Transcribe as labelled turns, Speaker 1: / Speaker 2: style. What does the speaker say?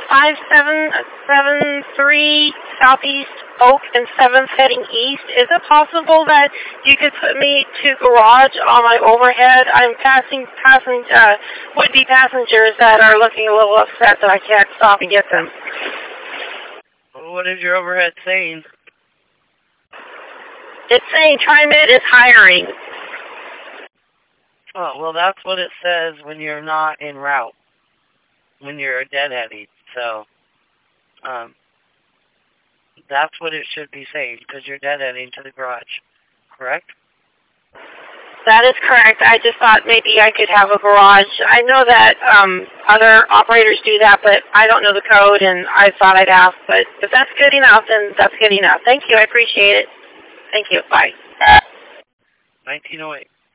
Speaker 1: 5773 Southeast Oak and 7th heading east. Is it possible that you could put me to garage on my overhead? I'm passing would-be passengers that are looking a little upset that I can't stop and get them.
Speaker 2: What is your overhead saying?
Speaker 1: It's saying TriMet is hiring.
Speaker 2: Oh, well, that's what it says when you're not en route, when you're deadheading. So, that's what it should be saying, because you're deadheading to the garage. Correct?
Speaker 1: That is correct. I just thought maybe I could have a garage. I know that other operators do that, but I don't know the code, and I thought I'd ask. But if that's good enough, then that's good enough. Thank you. I appreciate it. Thank you. Bye.
Speaker 2: 1908.